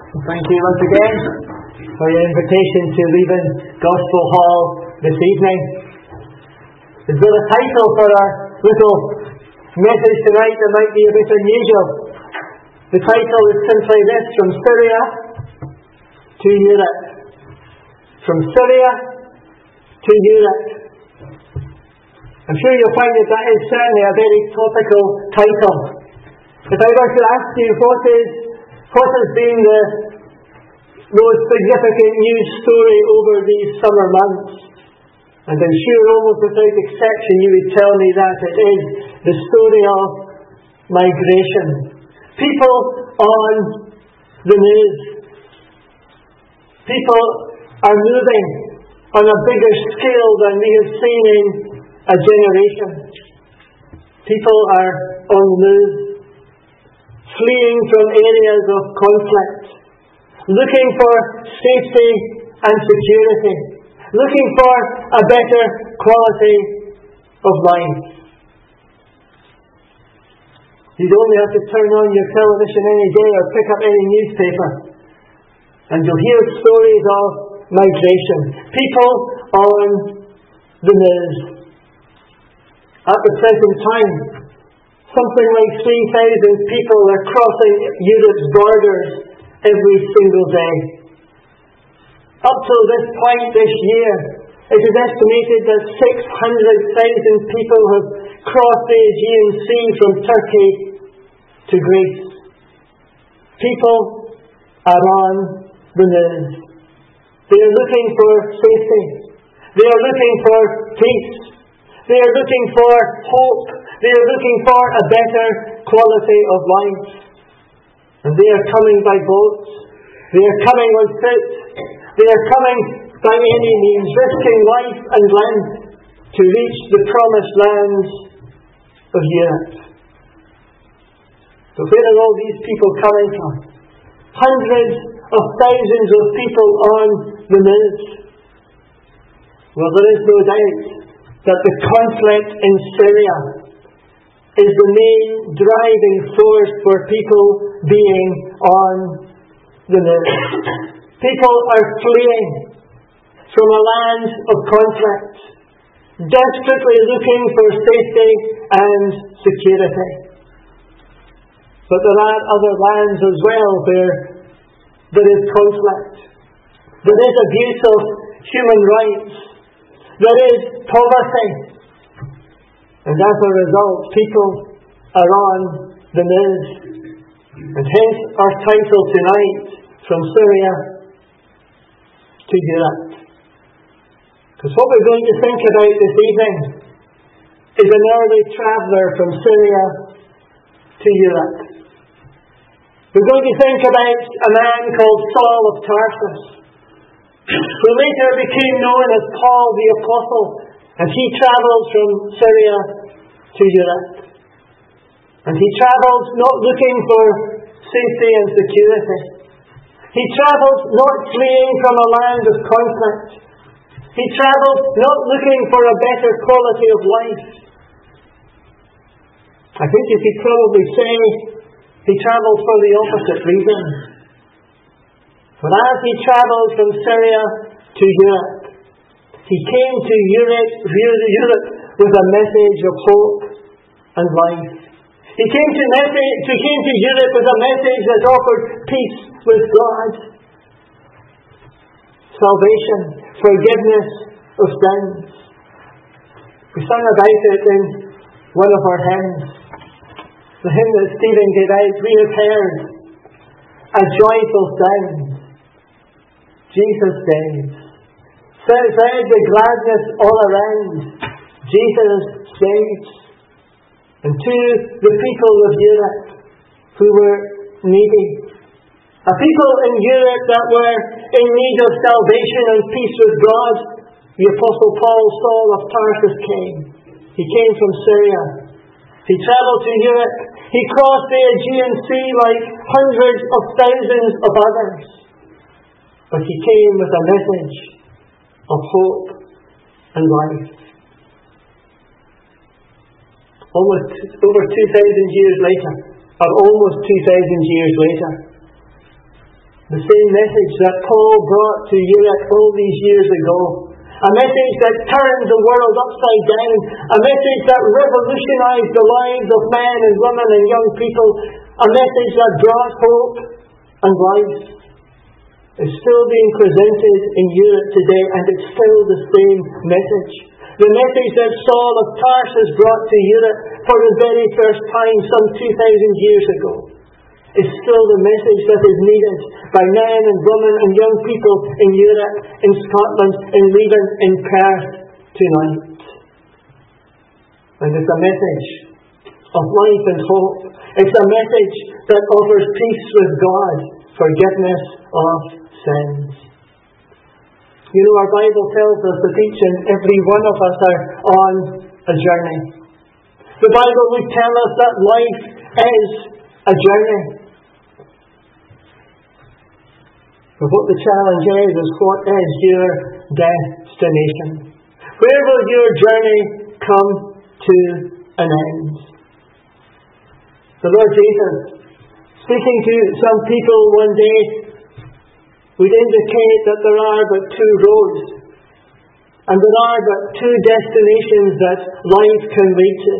Thank you once again for your invitation to Leven Gospel Hall this evening. We've got a title for our little message tonight that might be a bit unusual. The title is simply this: From Syria to Europe. From Syria to Europe. I'm sure you'll find that is certainly a very topical title. If I were to ask you what has been the most significant news story over these summer months, and I'm sure almost without exception you would tell me that it is the story of migration. People on the move. People are moving on a bigger scale than we have seen in a generation. People are on the move, fleeing from areas of conflict, looking for safety and security, looking for a better quality of life. You'd only have to turn on your television any day or pick up any newspaper, and you'll hear stories of migration. People on the move. At the present time, something like 3,000 people are crossing Europe's borders every single day. Up till this point this year, it is estimated that 600,000 people have crossed the Aegean Sea from Turkey to Greece. People are on the move. They are looking for safety. They are looking for peace. They are looking for hope. They are looking for a better quality of life. And they are coming by boats. They are coming on foot. They are coming by any means, risking life and limb to reach the promised lands of Europe. But where are all these people coming from? Hundreds of thousands of people on the move. Well, there is no doubt that the conflict in Syria is the main driving force for people being on the move. People are fleeing from a land of conflict, desperately looking for safety and security. But there are other lands as well where there is conflict. There is abuse of human rights. There is poverty. And as a result, people are on the move. And hence our title tonight, From Syria to Europe. Because what we're going to think about this evening is an early traveller from Syria to Europe. We're going to think about a man called Saul of Tarsus, who later became known as Paul the Apostle, and he travelled from Syria to Europe. And he travelled not looking for safety and security. He travelled not fleeing from a land of conflict. He travelled not looking for a better quality of life. I think you could probably say he travelled for the opposite reason. For as he travelled from Syria to Europe, he came to Europe with a message of hope and life. He came to Europe with a message that offered peace with God, salvation, forgiveness of sins. We sang about it in one of our hymns. The hymn that Stephen gave out, we have heard a joyful sound. Jesus saves. Said the gladness all around. Jesus saves. And to the people of Europe who were needy, a people in Europe that were in need of salvation and peace with God, the Apostle Paul, Saul of Tarsus, came. He came from Syria. He travelled to Europe. He crossed the Aegean Sea like hundreds of thousands of others. But he came with a message of hope and life. Over 2,000 years later, or almost 2,000 years later, The same message that Paul brought to Europe all these years ago. A message that turned the world upside down. A message that revolutionized the lives of men and women and young people. A message that brought hope and life. Is still being presented in Europe today, and it's still the same message. The message that Saul of Tarsus brought to Europe for the very first time some 2,000 years ago is still the message that is needed by men and women and young people in Europe, in Scotland, in Leven, in Perth tonight. And it's a message of life and hope. It's a message that offers peace with God, forgiveness of sins. You know, our Bible tells us that each and every one of us are on a journey. The Bible would tell us that life is a journey. But what the challenge is what is your destination? Where will your journey come to an end? The Lord Jesus, speaking to some people one day, would indicate that there are but two roads, and there are but two destinations that life can lead to.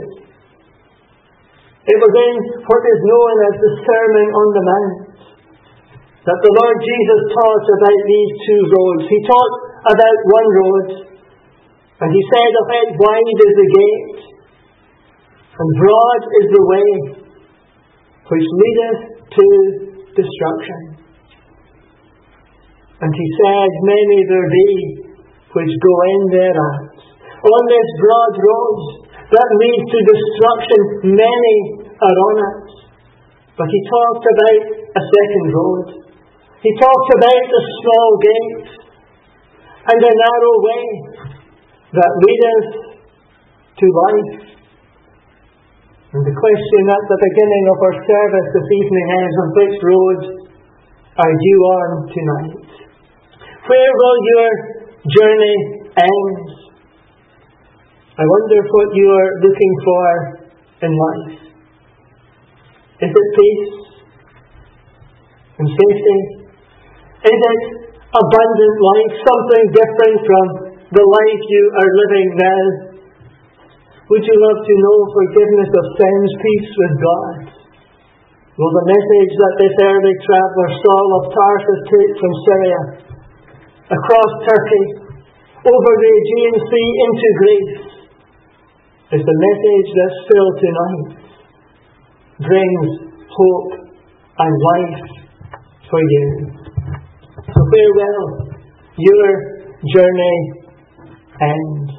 It was in what is known as the Sermon on the Mount that the Lord Jesus taught about these two roads. He taught about one road, and he said of it, wide is the gate, and broad is the way, which leadeth to destruction. And he said, many there be which go in thereat. On this broad road that leads to destruction, many are on it. But he talked about a second road. He talked about a small gate and a narrow way that leadeth to life. And the question at the beginning of our service this evening is, on which road are you on tonight? Where will your journey end? I wonder what you are looking for in life. Is it peace and safety? Is it abundant life, something different from the life you are living now? Would you love to know forgiveness of sins, peace with God? Well, the message that this early traveller Saul of Tarsus took from Syria, across Turkey, over the Aegean Sea into Greece, is the message that still tonight brings hope and life for you. So farewell, your journey ends.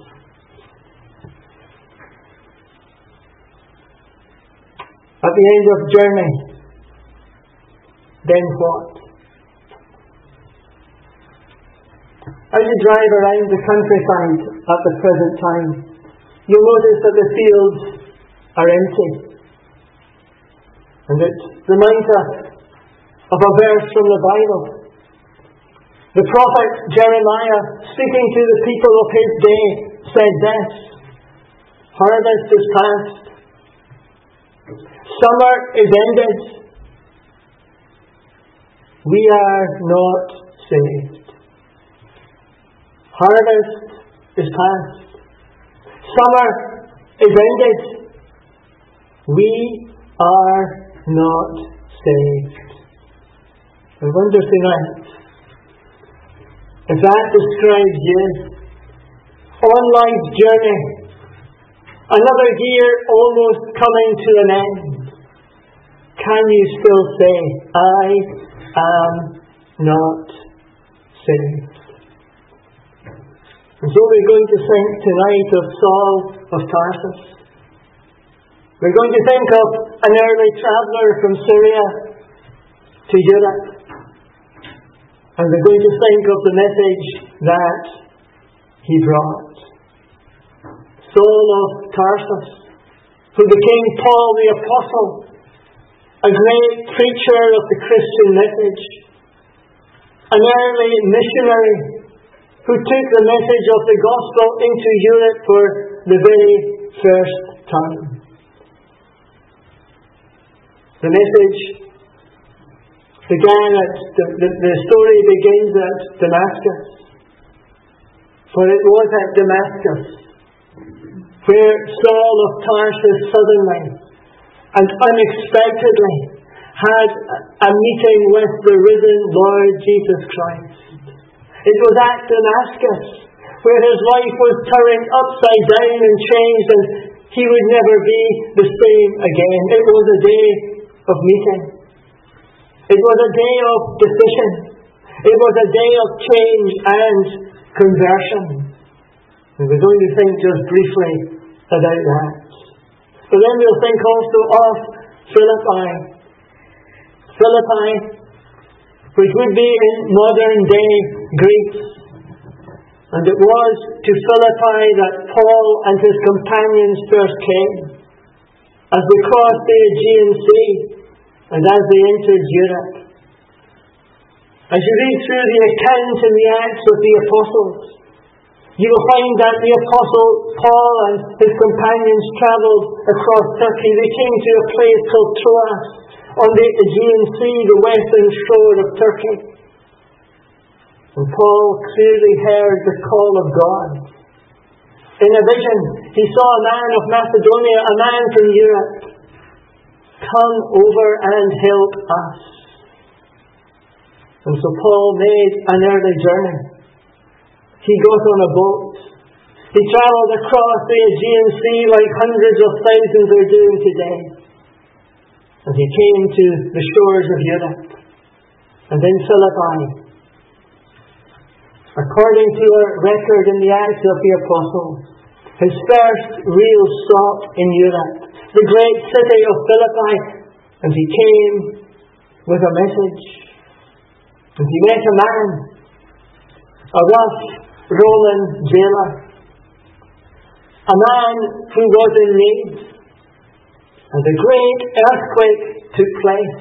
At the end of the journey, then what? As you drive around the countryside at the present time, you'll notice that the fields are empty. And it reminds us of a verse from the Bible. The prophet Jeremiah, speaking to the people of his day, said this: harvest is past, summer is ended, we are not saved. Harvest is past, summer is ended, we are not saved. I wonder tonight if that describes you on life's journey, another year almost coming to an end. Can you still say, I am not saved? And so we're going to think tonight of Saul of Tarsus. We're going to think of an early traveller from Syria to Europe. And we're going to think of the message that he brought. Saul of Tarsus, who became Paul the Apostle, a great preacher of the Christian message, an early missionary who took the message of the gospel into Europe for the very first time. The message The story begins at Damascus. For it was at Damascus where Saul of Tarsus suddenly and unexpectedly had a meeting with the risen Lord Jesus Christ. It was at Damascus where his life was turned upside down and changed, and he would never be the same again. It was a day of meeting. It was a day of decision. It was a day of change and conversion. And we're going to think just briefly about that. But then we'll think also of Philippi. Philippi, which would be in modern day Greece. And it was to Philippi that Paul and his companions first came, as they crossed the Aegean Sea and as they entered Europe. As you read through the account in the Acts of the Apostles, you will find that the Apostle Paul and his companions travelled across Turkey. They came to a place called Troas on the Aegean Sea, the western shore of Turkey. And Paul clearly heard the call of God. In a vision, he saw a man of Macedonia, a man from Europe, come over and help us. And so Paul made an early journey. He got on a boat. He travelled across the Aegean Sea like hundreds of thousands are doing today. And he came to the shores of Europe. And then Philippi. According to a record in the Acts of the Apostles, his first real stop in Europe, the great city of Philippi, and he came with a message. And he met a man, a rough Roman jailer, a man who was in need. And a great earthquake took place.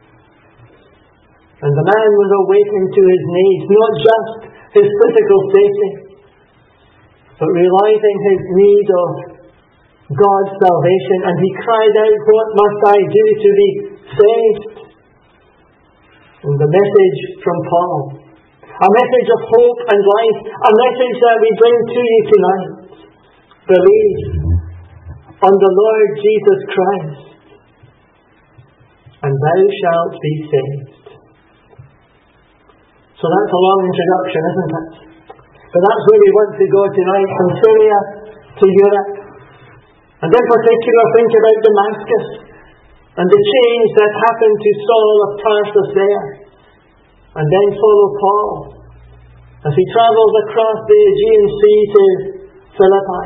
And the man was awakened to his needs, not just his physical safety, but realizing his need of God's salvation. And he cried out, "What must I do to be saved?" And the message from Paul, a message of hope and life, a message that we bring to you tonight. Believe on the Lord Jesus Christ, and thou shalt be saved. So that's a long introduction, isn't it? But that's where we want to go tonight, from Syria to Europe. And in particular, think about Damascus and the change that happened to Saul of Tarsus there. And then follow Paul as he travels across the Aegean Sea to Philippi.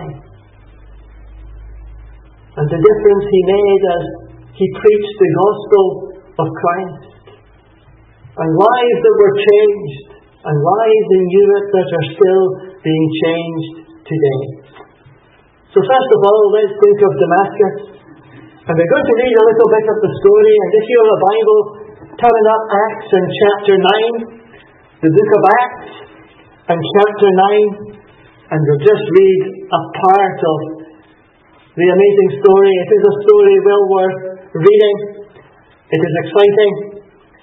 And the difference he made as he preached the gospel of Christ. And lives that were changed, and lives in Europe that are still being changed today. So first of all, let's think of Damascus. And we're going to read a little bit of the story. And if you have a Bible, turn up Acts and chapter 9, the book of Acts and chapter 9. And we'll just read a part of the amazing story. It is a story well worth reading. It is exciting.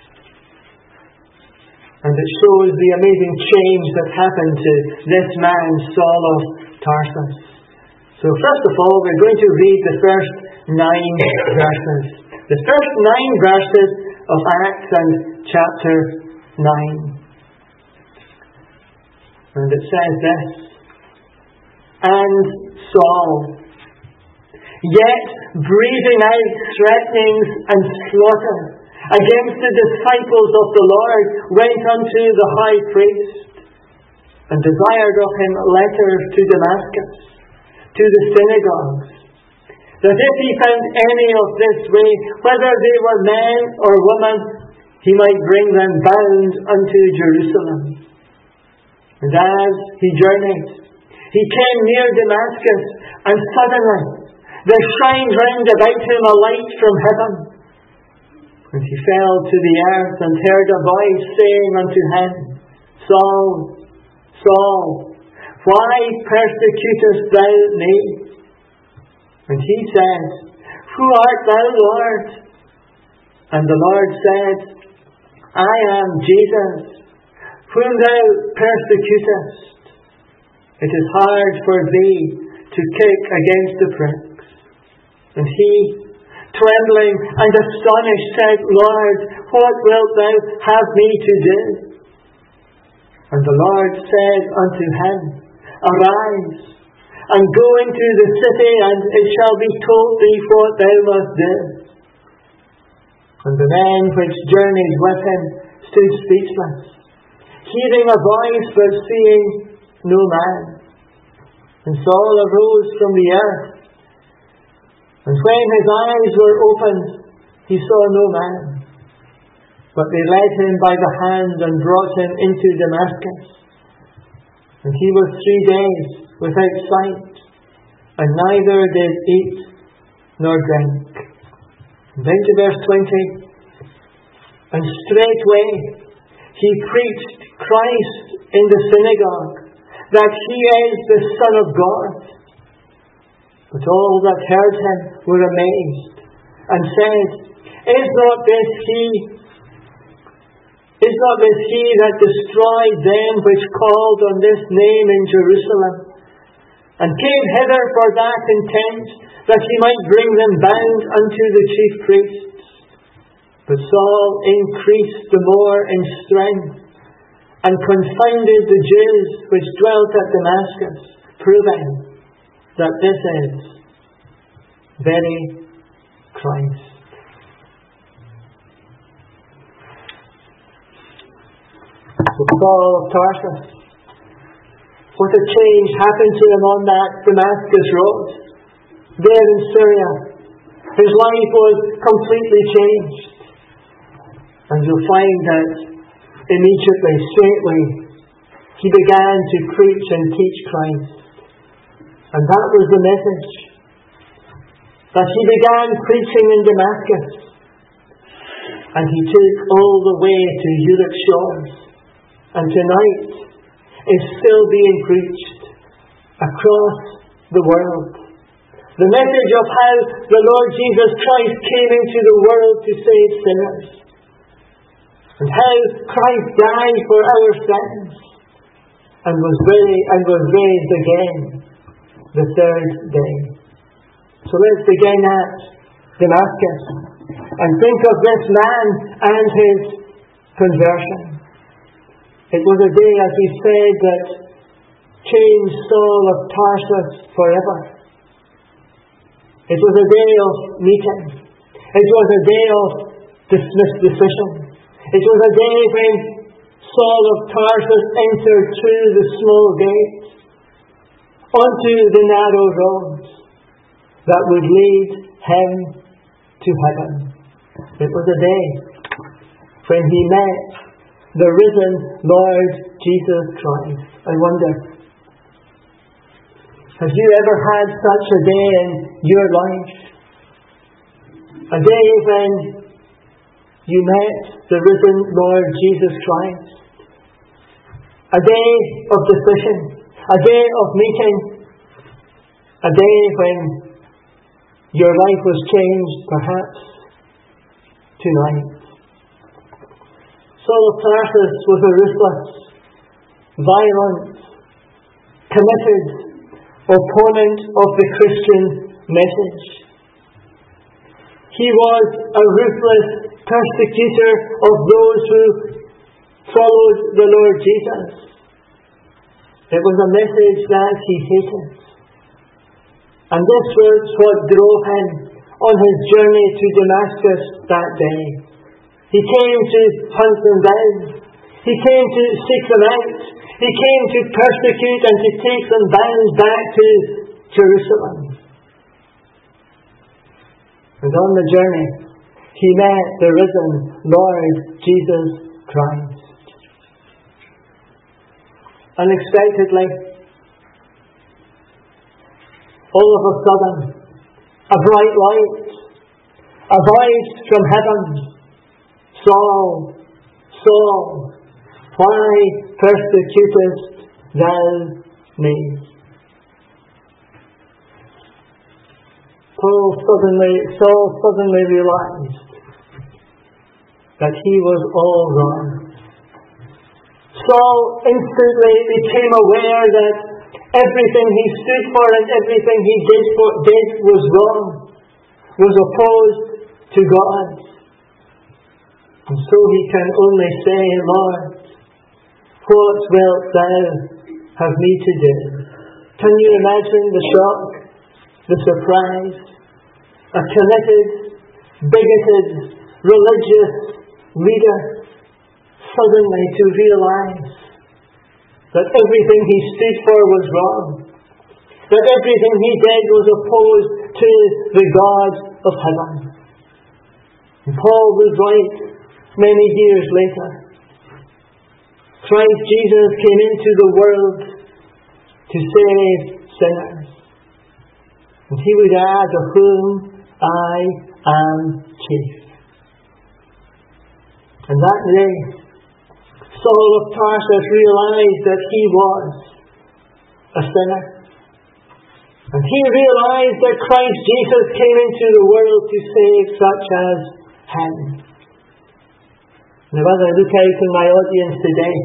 And it shows the amazing change that happened to this man, Saul of Tarsus. So first of all, we're going to read the first 9 verses. The first 9 verses of Acts and chapter 9. And it says this: "And Saul, yet breathing out threatenings and slaughter against the disciples of the Lord, went unto the high priest, and desired of him letters to Damascus, to the synagogues, that if he found any of this way, whether they were men or women, he might bring them bound unto Jerusalem. And as he journeyed, he came near Damascus, and suddenly there shined round about him a light from heaven. And he fell to the earth, and heard a voice saying unto him, Saul, Saul, why persecutest thou me? And he said, Who art thou, Lord? And the Lord said, I am Jesus, whom thou persecutest. It is hard for thee to kick against the pricks. And he, trembling and astonished, said, Lord, what wilt thou have me to do? And the Lord said unto him, Arise, and go into the city, and it shall be told thee what thou must do. And the men which journeyed with him stood speechless, hearing a voice but seeing no man. And Saul arose from the earth, and when his eyes were opened, he saw no man. But they led him by the hand and brought him into Damascus. And he was 3 days without sight, and neither did eat nor drink. And then to verse 20. And straightway he preached Christ in the synagogue, that he is the Son of God. But all that heard him were amazed, and said, Is not this he that destroyed them which called on this name in Jerusalem, and came hither for that intent, that he might bring them bound unto the chief priests? But Saul increased the more in strength, and confounded the Jews which dwelt at Damascus, proving that this is very Christ. So Saul of Tarsus, what a change happened to him on that Damascus road, there in Syria. His life was completely changed. And you'll find that immediately, straightway, he began to preach and teach Christ. And that was the message. That he began preaching in Damascus. And he took all the way to Europe's shores. And tonight is still being preached across the world. The message of how the Lord Jesus Christ came into the world to save sinners. And how Christ died for our sins and was raised again the third day. So let's begin at Damascus and think of this man and his conversion. It was a day, as we said, that changed Saul of Tarsus forever. It was a day of meeting. It was a day of decision. It was a day when Saul of Tarsus entered through the small gate onto the narrow road that would lead him to heaven. It was a day when he met the risen Lord Jesus Christ. I wonder, have you ever had such a day in your life? A day when you met the risen Lord Jesus Christ. A day of decision. A day of meeting. A day when your life was changed, perhaps, tonight. Saul of Tarsus was a ruthless, violent, committed opponent of the Christian message. He was a ruthless persecutor of those who followed the Lord Jesus. It was a message that he hated. And this was what drove him on his journey to Damascus that day. He came to hunt them down. He came to seek them out. He came to persecute and to take them bound back to Jerusalem. And on the journey, he met the risen Lord Jesus Christ. Unexpectedly, all of a sudden, a bright light, a voice from heaven, Saul, Saul, why persecutest thou me? Saul suddenly realized that he was all wrong. Saul instantly became aware that everything he stood for and everything he did was wrong, was opposed to God. And so he can only say, Lord, what wilt thou have me to do? Can you imagine the shock, the surprise? A committed, bigoted, religious leader suddenly to realize that everything he stood for was wrong, that everything he did was opposed to the God of heaven. And Paul was right many years later. Christ Jesus came into the world to save sinners. And he would add, of whom I am chief. And that day, Saul of Tarsus realized that he was a sinner. And he realized that Christ Jesus came into the world to save such as him. Now, as I look out in my audience today,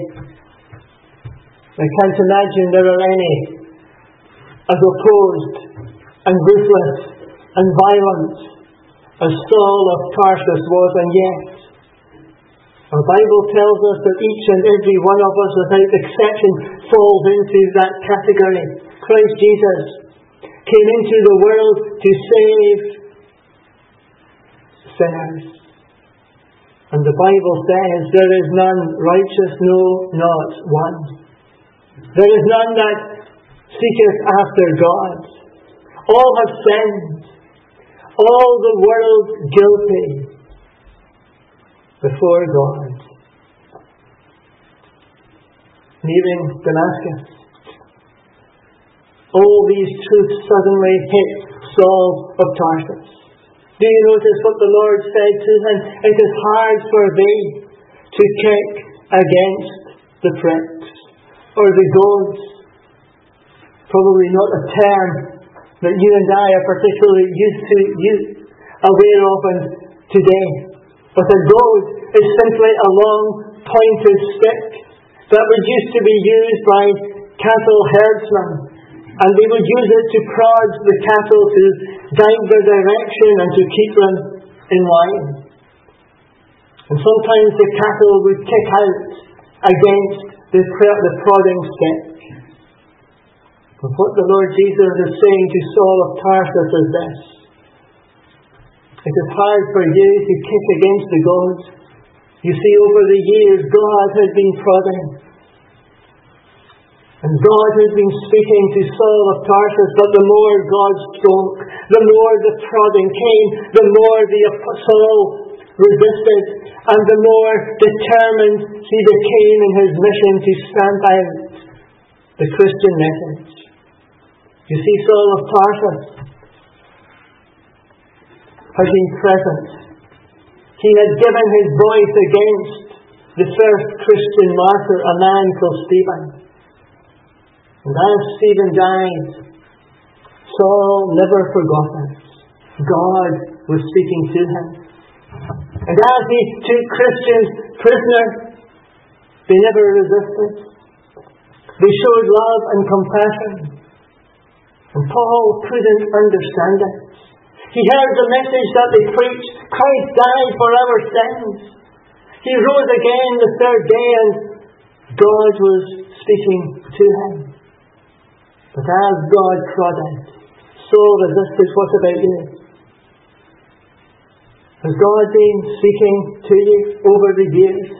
I can't imagine there are any as opposed and ruthless and violent as Saul of Tarsus was, and yet our Bible tells us that each and every one of us, without exception, falls into that category. Christ Jesus came into the world to save sinners. And the Bible says, there is none righteous, no, not one. There is none that seeketh after God. All have sinned. All the world guilty before God. Leaving Damascus, all these truths suddenly hit Saul of Tarsus. Do you notice what the Lord said to him? It is hard for thee to kick against the pricks or the goads. Probably not a term that you and I are particularly aware of today. But a goad is simply a long pointed stick that used to be used by cattle herdsmen. And they would use it to prod the cattle, to guide their direction and to keep them in line. And sometimes the cattle would kick out against the prodding stick. But what the Lord Jesus is saying to Saul of Tarsus is this: it is hard for you to kick against the goads. You see, over the years, God has been prodding. And God has been speaking to Saul of Tarsus, but the more God spoke, the more the prodding came, the more Saul resisted, and the more determined he became in his mission to stamp out the Christian message. You see, Saul of Tarsus has been present. He had given his voice against the first Christian martyr, a man called Stephen. And as Stephen died, Saul never forgot it. God was speaking to him. And as he took Christians prisoner, they never resisted. They showed love and compassion. And Paul couldn't understand it. He heard the message that they preached: Christ died for our sins. He rose again the third day, and God was speaking to him. But as God prodded, Saul resisted. What about you? Has God been speaking to you over the years?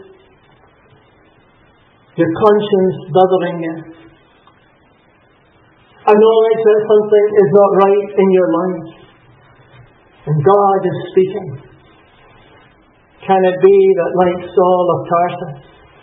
Your conscience bothering you? A knowledge that something is not right in your life, and God is speaking. Can it be that, like Saul of Tarsus,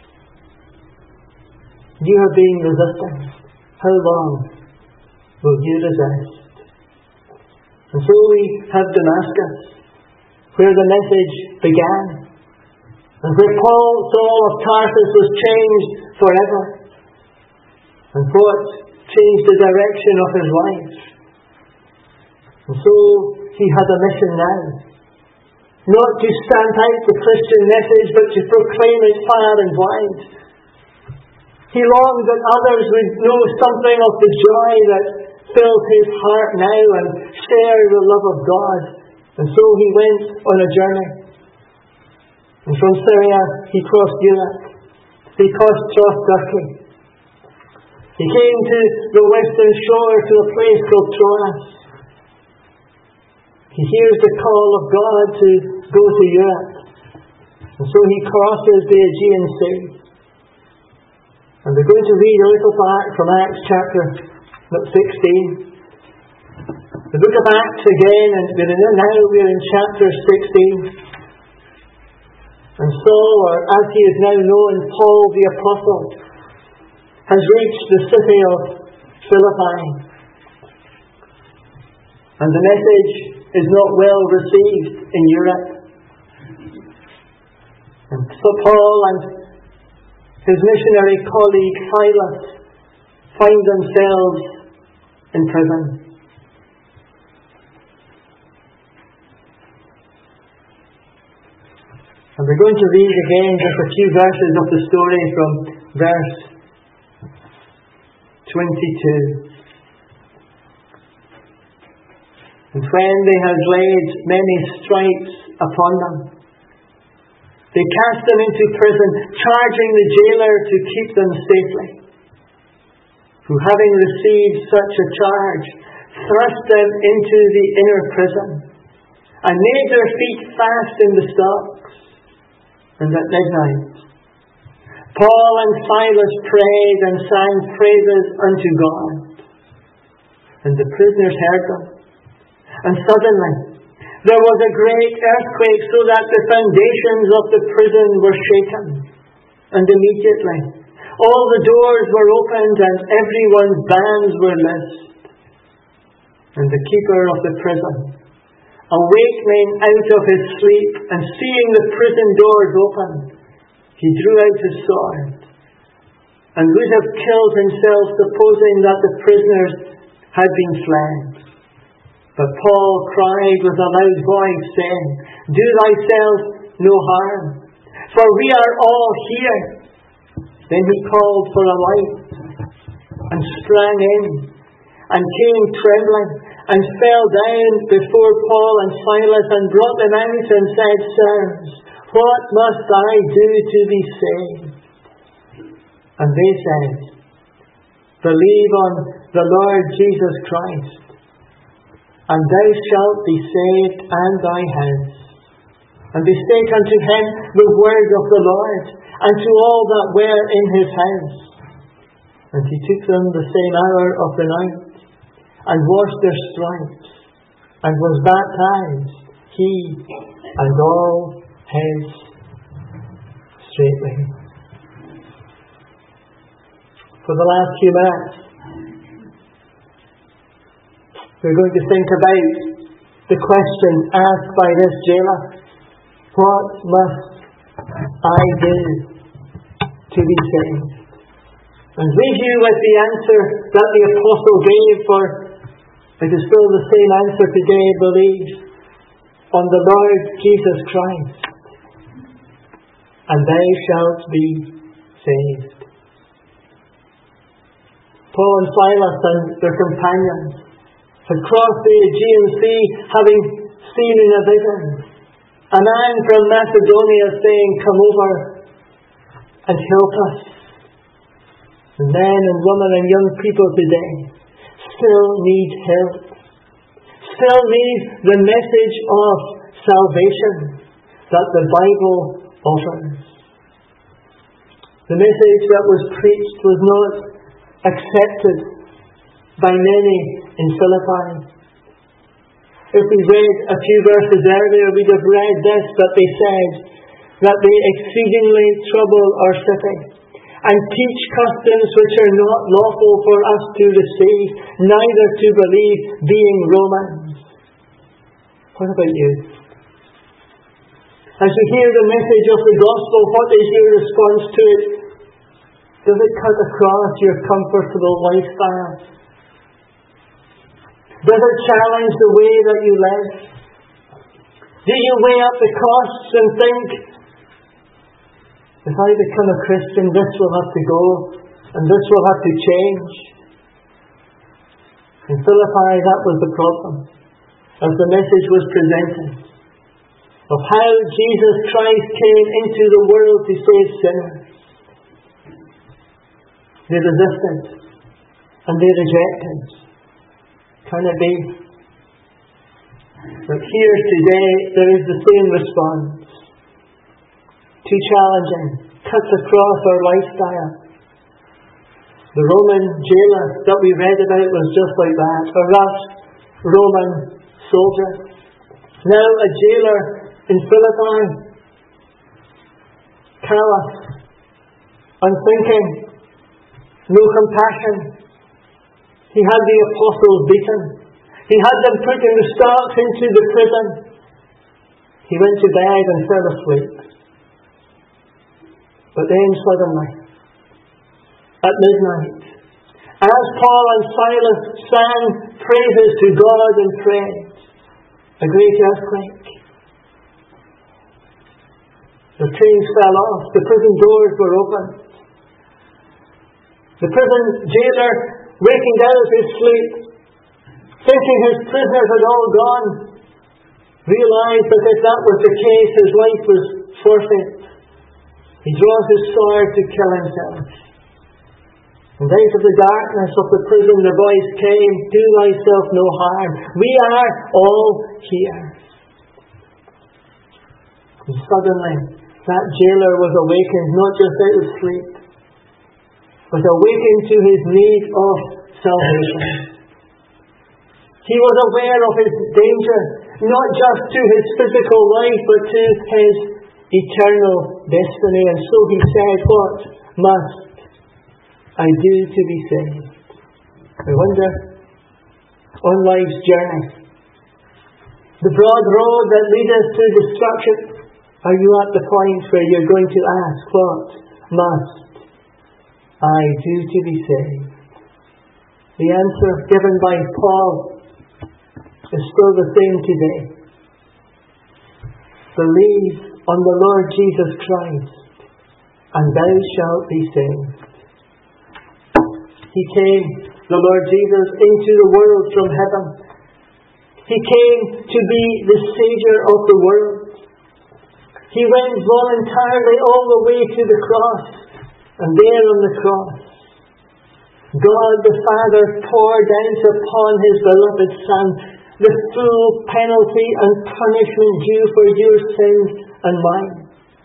you have been resisting? How long will you resist? And so we have Damascus, where the message began, and where Saul of Tarsus was changed forever, and what changed the direction of his life. And so he had a mission now. not to stamp out the Christian message, but to proclaim it far and wide. He longed that others would know something of the joy that filled his heart now and share the love of God. And so he went on a journey. And from Syria he crossed Europe. He crossed Turkey. He came to the western shore to a place called Troas. He hears the call of God to go to Europe. And so he crosses the Aegean Sea. And we're going to read a little back from Acts chapter 16. The book of Acts again, and we're in chapter 16. And Saul, or as he is now known, Paul the Apostle, has reached the city of Philippi. And the message is not well received in Europe. And so Paul and his missionary colleague Silas find themselves in prison. And we're going to read again just a few verses of the story from verse 22. And when they had laid many stripes upon them, they cast them into prison, charging the jailer to keep them safely, who having received such a charge, thrust them into the inner prison, and made their feet fast in the stocks. And at midnight, Paul and Silas prayed and sang praises unto God. And the prisoners heard them. And suddenly there was a great earthquake, so that the foundations of the prison were shaken. And immediately all the doors were opened, and everyone's bands were loosed. And the keeper of the prison, awakening out of his sleep and seeing the prison doors open, he drew out his sword and would have killed himself, supposing that the prisoners had been fled. But Paul cried with a loud voice, saying, Do thyself no harm, for we are all here. Then he called for a light and sprang in and came trembling and fell down before Paul and Silas and brought them out and said, Sirs, what must I do to be saved? And they said, Believe on the Lord Jesus Christ, and thou shalt be saved and thy house. And they spake unto him the word of the Lord, and to all that were in his house. And he took them the same hour of the night, and washed their stripes, and was baptized, he and all his straightway. For the last few minutes, we're going to think about the question asked by this jailer: what must I do to be saved? And leave you with the answer that the apostle gave, for it is still the same answer today: believe on the Lord Jesus Christ, and thou shalt be saved. Paul and Silas and their companions had crossed the Aegean Sea, having seen in a vision a man from Macedonia saying, Come over and help us. And men and women and young people today still need help, still need the message of salvation that the Bible offers. The message that was preached was not accepted by many in Philippi. If we read a few verses earlier, we'd have read this, that they said that they exceedingly trouble our city, and teach customs which are not lawful for us to receive, neither to believe, being Romans. What about you? As you hear the message of the gospel, what is your response to it? Does it cut across your comfortable lifestyle? Does it challenge the way that you live? Do you weigh up the costs and think, if I become a Christian, this will have to go, and this will have to change? In Philippi, that was the problem, as the message was presented, of how Jesus Christ came into the world to save sinners. They resisted, and they rejected. Can it be? But here today, there is the same response. Too challenging, cuts across our lifestyle. The Roman jailer that we read about was just like that, a rough Roman soldier. Now a jailer in Philippi, callous, unthinking, no compassion. He had the apostles beaten. He had them put in the stocks into the prison. He went to bed and fell asleep. But then suddenly, at midnight, as Paul and Silas sang praises to God and prayed, a great earthquake. The chains fell off. The prison doors were opened. The prison jailer, waking out of his sleep, thinking his prisoners had all gone, realized that if that was the case, his life was forfeit. He draws his sword to kill himself. And out of the darkness of the prison the voice came, "Do thyself no harm. We are all here." And suddenly, that jailer was awakened, not just out of sleep, but awakened to his need of salvation. He was aware of his danger, not just to his physical life, but to his eternal destiny. And so he said, "What must I do to be saved?" I wonder, on life's journey, the broad road that leads us to destruction, are you at the point where you're going to ask, "What must I do to be saved?" The answer given by Paul is still the same today. Believe on the Lord Jesus Christ, and thou shalt be saved. He came, the Lord Jesus, into the world from heaven. He came to be the Saviour of the world. He went voluntarily all the way to the cross, and there on the cross, God the Father poured out upon His beloved Son the full penalty and punishment due for your sins and mine.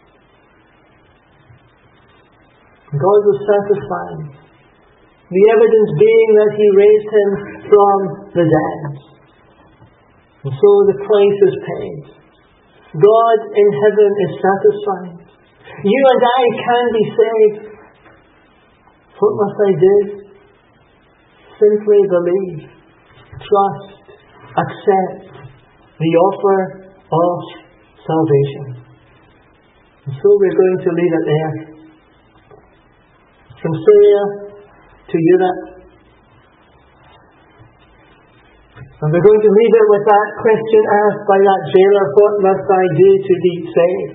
God was satisfied. The evidence being that He raised Him from the dead. And so the price is paid. God in heaven is satisfied. You and I can be saved. What must I do? Simply believe, trust, accept the offer of salvation. And so we're going to leave it there. From Syria to Europe. And we're going to leave it with that question asked by that jailer, "What must I do to be saved?"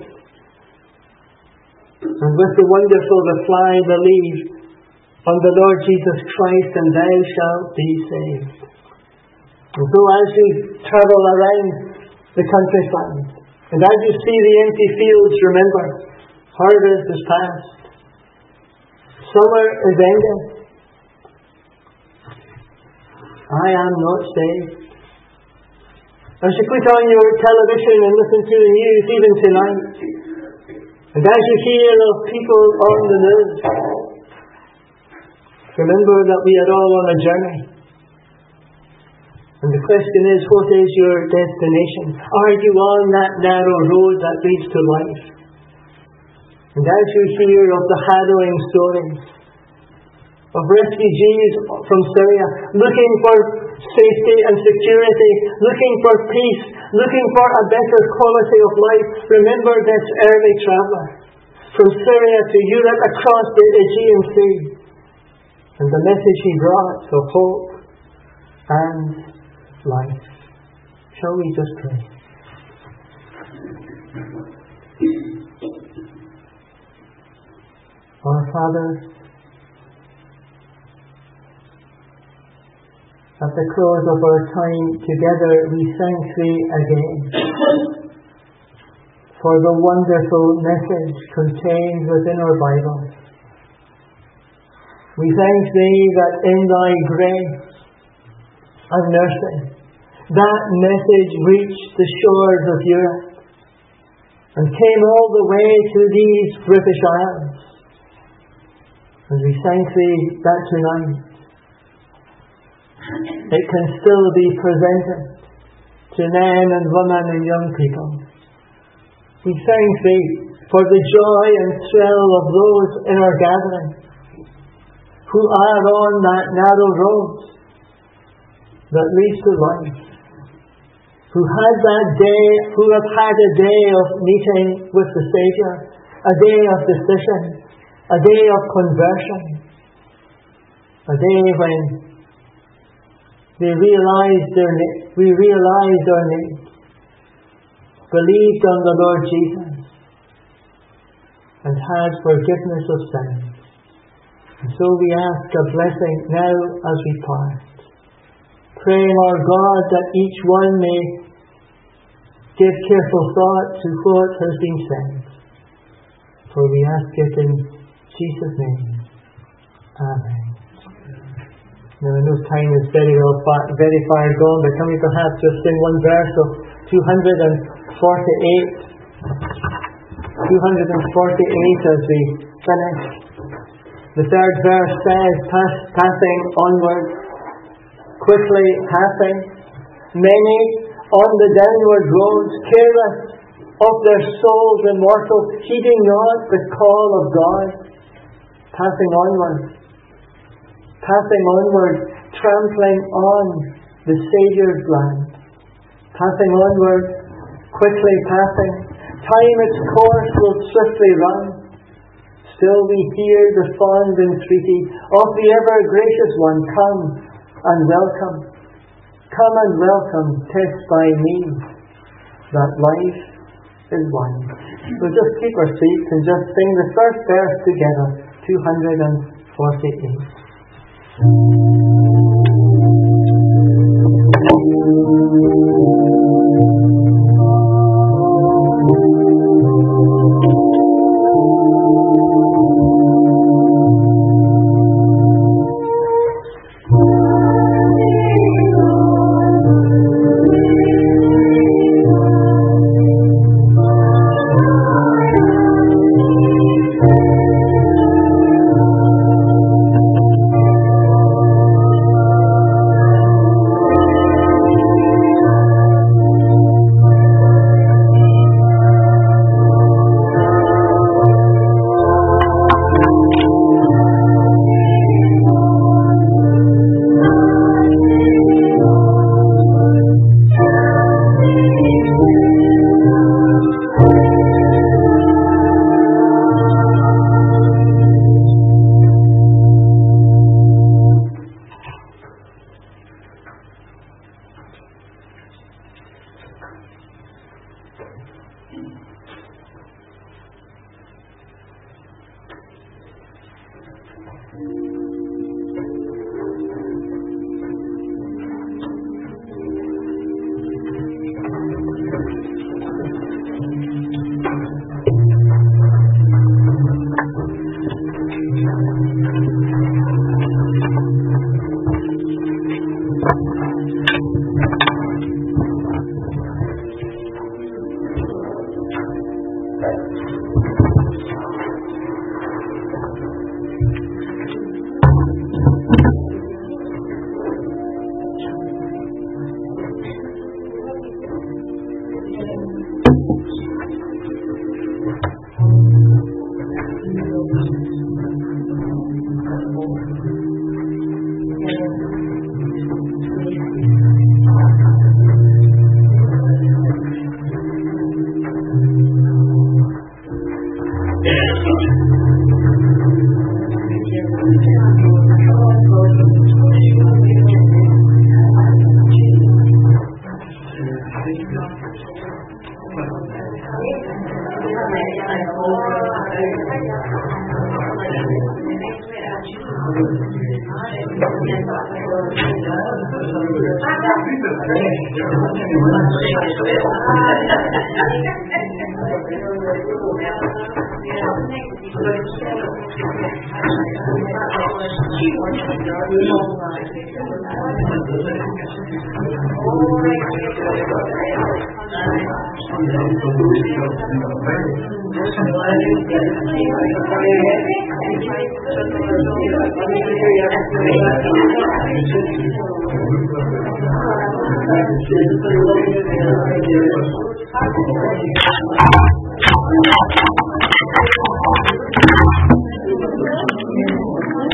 And with the wonderful reply, "Believe on the Lord Jesus Christ, and thou shalt be saved." And so as you travel around the countryside, and as you see the empty fields, remember, harvest is past. Summer is ending. I am not saved. As you put on your television and listen to the news even tonight, and as you hear of people on the news, remember that we are all on a journey. And the question is, what is your destination? Are you on that narrow road that leads to life? And as you hear of the harrowing stories of refugees from Syria, looking for safety and security, looking for peace, looking for a better quality of life, remember this early traveller from Syria to Europe across the Aegean Sea, and the message he brought of hope and life. Shall we just pray? Our Father, at the close of our time together, we thank Thee again for the wonderful message contained within our Bible. We thank Thee that in Thy grace and mercy, that message reached the shores of Europe and came all the way to these British Isles. And we thank Thee that tonight it can still be presented to men and women and young people. We thank Thee for the joy and thrill of those in our gathering who are on that narrow road that leads to life, who have had a day of meeting with the Saviour, a day of decision, a day of conversion, a day when we realized our need, believed on the Lord Jesus, and had forgiveness of sins. And so we ask a blessing now as we part, praying, our God, that each one may give careful thought to what has been said. For we ask it in Jesus' name. Amen. Now I know time is very far gone, but can we perhaps just sing one verse of 248? 248 as we finish. The third verse says, passing onward, quickly passing, many on the downward road, careless of their souls immortal, heeding not the call of God, passing onward, trampling on the Saviour's land, passing onward, quickly passing, time its course will swiftly run, still we hear the fond entreaty of the ever-gracious one, come and welcome, 'tis by me that life is won. So just keep our seats and just sing the first verse together, 248.